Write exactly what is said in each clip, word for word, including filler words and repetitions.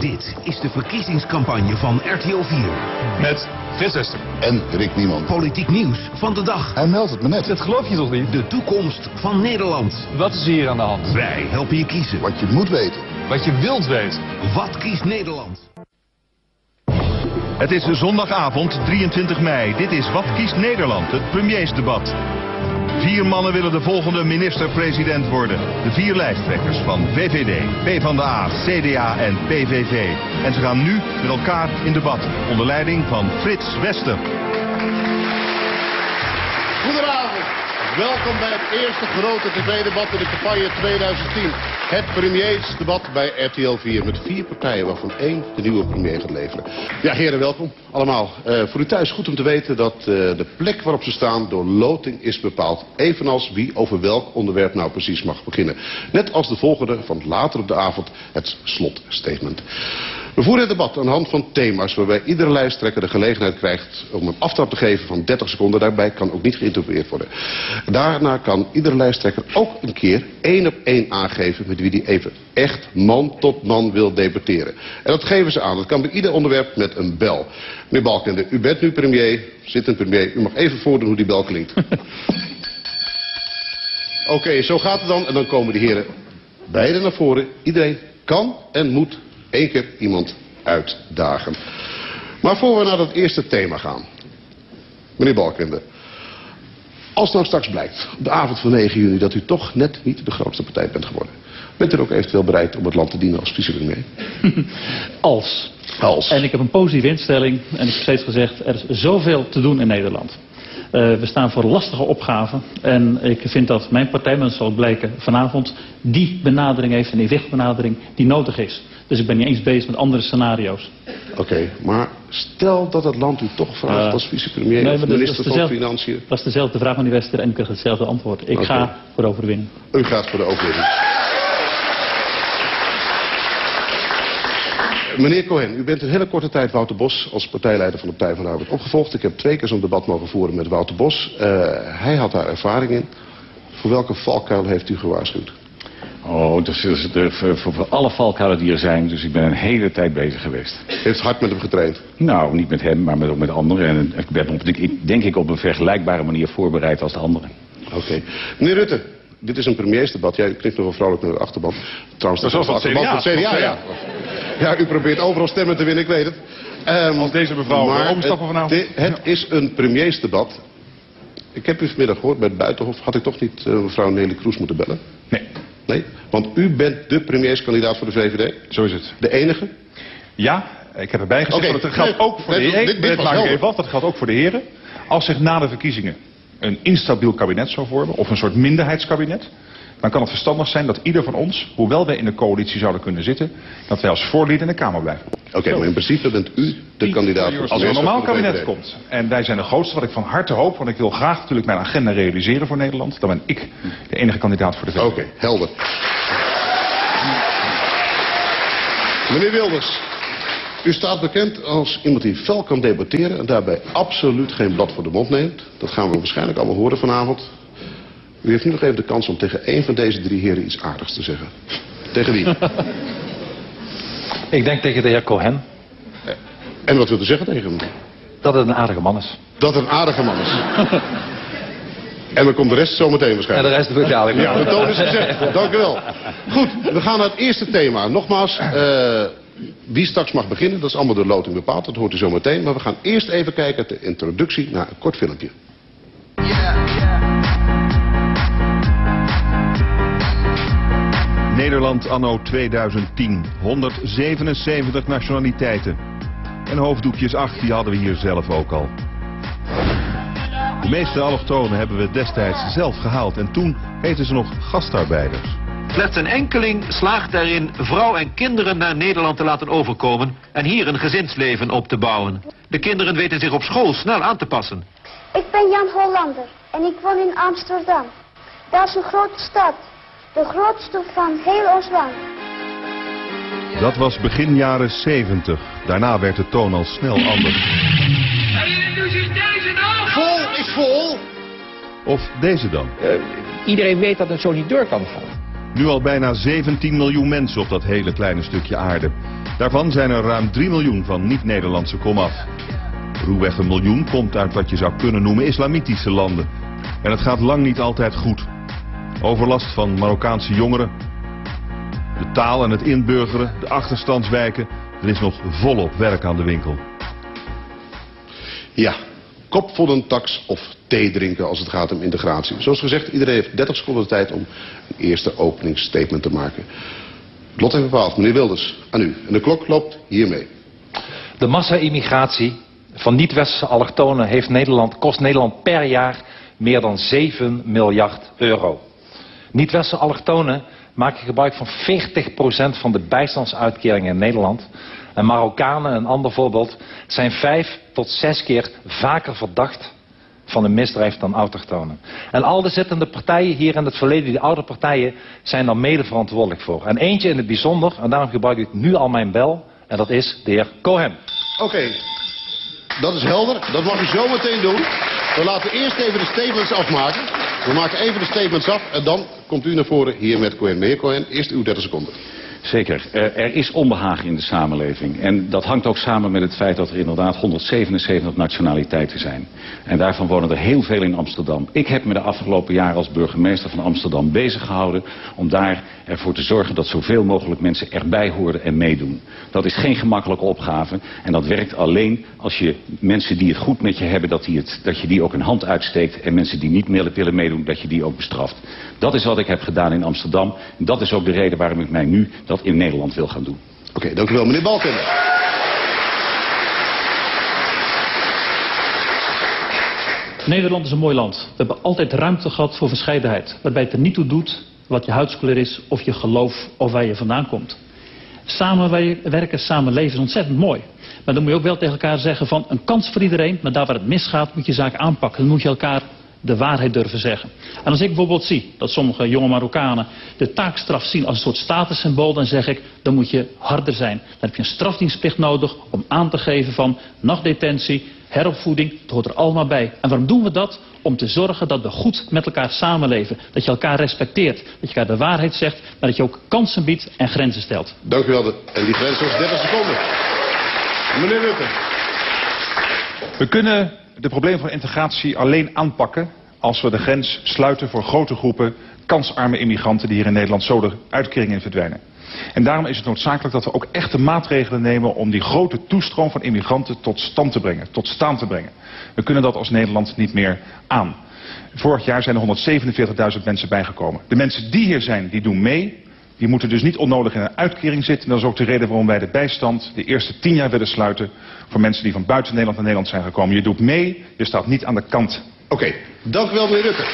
Dit is de verkiezingscampagne van R T L vier. Met Frits Wester. En Rick Niemand. Politiek nieuws van de dag. Hij meldt het me net. Dat geloof je toch niet? De toekomst van Nederland. Wat is hier aan de hand? Wij helpen je kiezen. Wat je moet weten. Wat je wilt weten. Wat kiest Nederland? Het is zondagavond drieëntwintig mei. Dit is Wat kiest Nederland, het premiersdebat. Vier mannen willen de volgende minister-president worden. De vier lijsttrekkers van V V D, PvdA, C D A en P V V. En ze gaan nu met elkaar in debat. Onder leiding van Frits Wester. Goedenavond. Welkom bij het eerste grote tv-debat in de campagne tweeduizend tien. Het premiersdebat bij R T L vier met vier partijen waarvan één de nieuwe premier gaat leveren. Ja, heren, welkom allemaal. Uh, voor u thuis goed om te weten dat uh, de plek waarop ze staan door loting is bepaald. Evenals wie over welk onderwerp nou precies mag beginnen. Net als de volgende van later op de avond het slotstatement. We voeren het debat aan de hand van thema's waarbij iedere lijsttrekker de gelegenheid krijgt om een aftrap te geven van dertig seconden. Daarbij kan ook niet geïnterpreteerd worden. Daarna kan iedere lijsttrekker ook een keer één op één aangeven met wie die even echt man tot man wil debatteren. En dat geven ze aan. Dat kan bij ieder onderwerp met een bel. Meneer Balkenende, u bent nu premier, zit een premier. U mag even voordoen hoe die bel klinkt. Oké, okay, zo gaat het dan. En dan komen de heren beide naar voren. Iedereen kan en moet één keer iemand uitdagen. Maar voor we naar dat eerste thema gaan. Meneer Balkenende. Als nou straks blijkt, op de avond van negen juni, dat u toch net niet de grootste partij bent geworden. Bent u ook eventueel bereid om het land te dienen als vicepremier? Als. Als. En ik heb een positieve instelling. En ik heb steeds gezegd, er is zoveel te doen in Nederland. Uh, we staan voor lastige opgaven. En ik vind dat mijn partij, maar dat zal blijken vanavond, die benadering heeft, een evenwichtbenadering die nodig is. Dus ik ben niet eens bezig met andere scenario's. Oké, okay, maar stel dat het land u toch vraagt uh, als vicepremier nee, of minister van Financiën. Dat is dezelfde vraag, meneer Wester, en ik krijg hetzelfde antwoord. Ik okay. ga voor de overwinning. U gaat voor de overwinning. Meneer Cohen, u bent een hele korte tijd Wouter Bos als partijleider van de Partij van de Arbeid opgevolgd. Ik heb twee keer zo'n debat mogen voeren met Wouter Bos. Uh, hij had daar ervaring in. Voor welke valkuil heeft u gewaarschuwd? Oh, dat is voor, voor alle valkuilen die er zijn, dus ik ben een hele tijd bezig geweest. U heeft hard met hem getraind? Nou, niet met hem, maar met, met anderen. En ik ben op, denk ik op een vergelijkbare manier voorbereid als de anderen. Oké. Okay. Meneer Rutte, dit is een premiersdebat. Jij knikt nog wel vrolijk naar de achterban. Trouwens, dat is wel de achterban van het C D A. Ja. Ja, u probeert overal stemmen te winnen, ik weet het. Um, als deze mevrouw maar overstappen vanavond. Het, het is een premiersdebat. Ik heb u vanmiddag gehoord bij het Buitenhof. Had ik toch niet uh, mevrouw Nelly Kroes moeten bellen? Nee. Nee? Want u bent de premierskandidaat voor de V V D? Zo is het. De enige? Ja, ik heb erbij gezegd. Okay. Dat geldt ook voor nee, de heren. Dit, dit maak ik even af. Dat geldt ook voor de heren. Als zich na de verkiezingen een instabiel kabinet zou vormen, of een soort minderheidskabinet, dan kan het verstandig zijn dat ieder van ons, hoewel wij in de coalitie zouden kunnen zitten, dat wij als voorlieden in de Kamer blijven. Oké, okay, maar in principe bent u de kandidaat voor als er een normaal kabinet komt. En wij zijn de grootste, wat ik van harte hoop, want ik wil graag natuurlijk mijn agenda realiseren voor Nederland. Dan ben ik de enige kandidaat voor de V V D. Oké, okay, helder. Meneer Wilders, u staat bekend als iemand die fel kan debatteren en daarbij absoluut geen blad voor de mond neemt. Dat gaan we waarschijnlijk allemaal horen vanavond. U heeft nu nog even de kans om tegen één van deze drie heren iets aardigs te zeggen. Tegen wie? Ik denk tegen de heer Cohen. En wat wilt u zeggen tegen hem? Dat het een aardige man is. Dat het een aardige man is. En dan komt de rest zometeen waarschijnlijk. En de rest bepaal ik. Ja, de toon is gezegd. Dank u wel. Goed, we gaan naar het eerste thema. Nogmaals, uh, wie straks mag beginnen, dat is allemaal door loting bepaald. Dat hoort u zo meteen. Maar we gaan eerst even kijken de introductie naar een kort filmpje. Yeah, yeah. Nederland anno tweeduizend tien. honderdzevenenzeventig nationaliteiten. En hoofddoekjes acht, die hadden we hier zelf ook al. De meeste allochtonen hebben we destijds zelf gehaald en toen heten ze nog gastarbeiders. Slechts een enkeling slaagt erin vrouw en kinderen naar Nederland te laten overkomen en hier een gezinsleven op te bouwen. De kinderen weten zich op school snel aan te passen. Ik ben Jan Hollander en ik woon in Amsterdam. Dat is een grote stad. De grootste van heel ons land. Dat was begin jaren zeventig. Daarna werd de toon al snel anders. Vol is vol. Of deze dan. Uh, iedereen weet dat het zo niet door kan gaan. Nu al bijna zeventien miljoen mensen op dat hele kleine stukje aarde. Daarvan zijn er ruim drie miljoen van niet-Nederlandse komaf. Ruwweg een miljoen komt uit wat je zou kunnen noemen islamitische landen. En het gaat lang niet altijd goed. Overlast van Marokkaanse jongeren, de taal en het inburgeren, de achterstandswijken. Er is nog volop werk aan de winkel. Ja, kop voor een tax of thee drinken als het gaat om integratie. Zoals gezegd, iedereen heeft dertig seconden de tijd om een eerste openingsstatement te maken. Het lot heeft bepaald. Meneer Wilders, aan u. En de klok loopt hiermee. De massa-immigratie van niet-westerse allochtonen heeft Nederland, kost Nederland per jaar meer dan zeven miljard euro. Niet-westerse allochtonen maken gebruik van veertig procent van de bijstandsuitkeringen in Nederland. En Marokkanen, een ander voorbeeld, zijn vijf tot zes keer vaker verdacht van een misdrijf dan autochtonen. En al de zittende partijen hier in het verleden, die oude partijen, zijn daar mede verantwoordelijk voor. En eentje in het bijzonder, en daarom gebruik ik nu al mijn bel, en dat is de heer Cohen. Oké, okay. Dat is helder. Dat mag u zo meteen doen. We laten eerst even de statements afmaken. We maken even de statements af en dan komt u naar voren hier met Cohen. Meneer Cohen, eerst uw dertig seconden. Zeker. Er is onbehagen in de samenleving. En dat hangt ook samen met het feit dat er inderdaad honderdzevenenzeventig nationaliteiten zijn. En daarvan wonen er heel veel in Amsterdam. Ik heb me de afgelopen jaren als burgemeester van Amsterdam bezig gehouden om daar ervoor te zorgen dat zoveel mogelijk mensen erbij horen en meedoen. Dat is geen gemakkelijke opgave. En dat werkt alleen als je mensen die het goed met je hebben, dat, die het, dat je die ook een hand uitsteekt. En mensen die niet meer willen meedoen, dat je die ook bestraft. Dat is wat ik heb gedaan in Amsterdam. En dat is ook de reden waarom ik mij nu dat in Nederland wil gaan doen. Oké, okay, dank u wel. Meneer Balkenende. Nederland is een mooi land. We hebben altijd ruimte gehad voor verscheidenheid. Waarbij het er niet toe doet wat je huidskleur is, of je geloof, of waar je vandaan komt. Samenwerken, samenleven is ontzettend mooi. Maar dan moet je ook wel tegen elkaar zeggen van een kans voor iedereen. Maar daar waar het misgaat moet je zaken aanpakken. Dan moet je elkaar de waarheid durven zeggen. En als ik bijvoorbeeld zie dat sommige jonge Marokkanen de taakstraf zien als een soort statussymbool, dan zeg ik, dan moet je harder zijn. Dan heb je een strafdienstplicht nodig om aan te geven van nachtdetentie, heropvoeding, het hoort er allemaal bij. En waarom doen we dat? Om te zorgen dat we goed met elkaar samenleven. Dat je elkaar respecteert, dat je elkaar de waarheid zegt, maar dat je ook kansen biedt en grenzen stelt. Dank u wel. En die grens was dertig seconden. Meneer Rutte. We kunnen de problemen van integratie alleen aanpakken als we de grens sluiten voor grote groepen kansarme immigranten die hier in Nederland zo de uitkeringen in verdwijnen. En daarom is het noodzakelijk dat we ook echte maatregelen nemen om die grote toestroom van immigranten tot stand te brengen, tot staan te brengen. We kunnen dat als Nederland niet meer aan. Vorig jaar zijn er honderdzevenenveertigduizend mensen bijgekomen. De mensen die hier zijn, die doen mee. Die moeten dus niet onnodig in een uitkering zitten. En dat is ook de reden waarom wij de bijstand de eerste tien jaar willen sluiten voor mensen die van buiten Nederland naar Nederland zijn gekomen. Je doet mee, je staat niet aan de kant. Oké, okay, dank u wel meneer Rutte.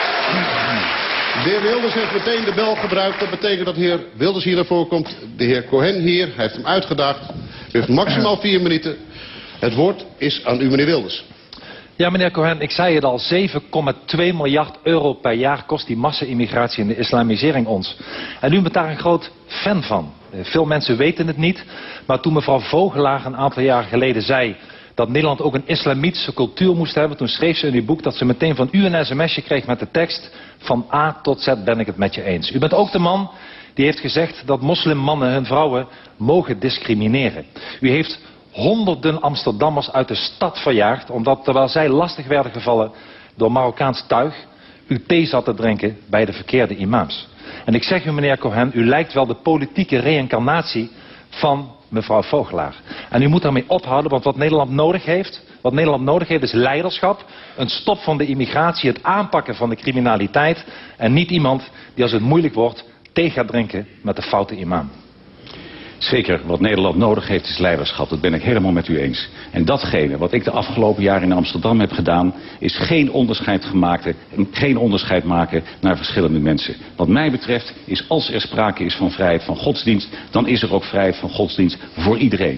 De heer Wilders heeft meteen de bel gebruikt. Dat betekent dat de heer Wilders hier naar voren komt. De heer Cohen hier, hij heeft hem uitgedaagd. U heeft maximaal vier minuten. Het woord is aan u meneer Wilders. Ja, meneer Cohen, ik zei het al, zeven komma twee miljard euro per jaar kost die massa-immigratie en de islamisering ons. En u bent daar een groot fan van. Veel mensen weten het niet, maar toen mevrouw Vogelaar een aantal jaar geleden zei dat Nederland ook een islamitische cultuur moest hebben, toen schreef ze in uw boek dat ze meteen van u een sms'je kreeg met de tekst: van A tot Z ben ik het met je eens. U bent ook de man die heeft gezegd dat moslimmannen hun vrouwen mogen discrimineren. U heeft honderden Amsterdammers uit de stad verjaagd, omdat terwijl zij lastig werden gevallen door Marokkaans tuig, u thee zat te drinken bij de verkeerde imams. En ik zeg u meneer Cohen, u lijkt wel de politieke reïncarnatie van mevrouw Vogelaar. En u moet daarmee ophouden, want wat Nederland nodig heeft, wat Nederland nodig heeft is leiderschap, een stop van de immigratie, het aanpakken van de criminaliteit en niet iemand die als het moeilijk wordt thee gaat drinken met de foute imam. Zeker, wat Nederland nodig heeft is leiderschap. Dat ben ik helemaal met u eens. En datgene wat ik de afgelopen jaren in Amsterdam heb gedaan, is geen onderscheid, gemaakt, geen onderscheid maken naar verschillende mensen. Wat mij betreft is als er sprake is van vrijheid van godsdienst, dan is er ook vrijheid van godsdienst voor iedereen.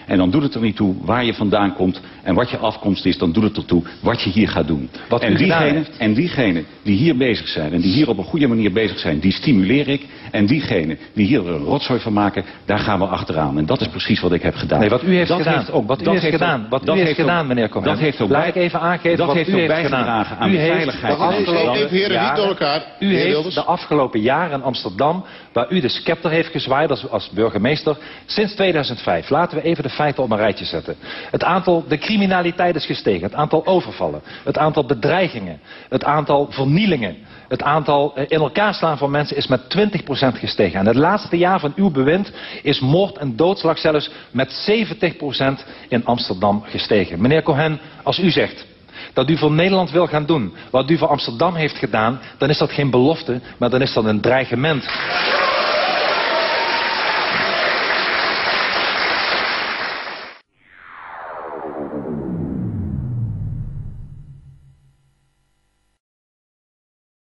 En dan doet het er niet toe waar je vandaan komt en wat je afkomst is. Dan doet het ertoe wat je hier gaat doen. Wat en, u gedaan diegenen, heeft. en diegenen die hier bezig zijn en die hier op een goede manier bezig zijn, die stimuleer ik. En diegenen die hier een rotzooi van maken, daar gaan we achteraan. En dat is precies wat ik heb gedaan. Nee, wat u heeft dat gedaan, heeft ook, wat u dat heeft heeft gedaan, ook, wat dat u heeft heeft gedaan, ook, meneer Cohen. Dat heeft ook Laat bij, ik even aangeven dat wat heeft u ook heeft bijgedragen gedaan. aan U de heeft veiligheid. de in deze afgelopen landen. Even heren, niet door elkaar. U Meneer heeft Wilders. de afgelopen jaren in Amsterdam, waar u de scepter heeft gezwaaid als, als burgemeester, sinds tweeduizend vijf. Laten we even de feiten op een rijtje zetten. Het aantal, de criminaliteit is gestegen. Het aantal overvallen. Het aantal bedreigingen. Het aantal vernielingen. Het aantal in elkaar slaan van mensen is met twintig procent gestegen. En het laatste jaar van uw bewind is moord en doodslag zelfs met zeventig procent in Amsterdam gestegen. Meneer Cohen, als u zegt dat u voor Nederland wil gaan doen wat u voor Amsterdam heeft gedaan, dan is dat geen belofte, maar dan is dat een dreigement.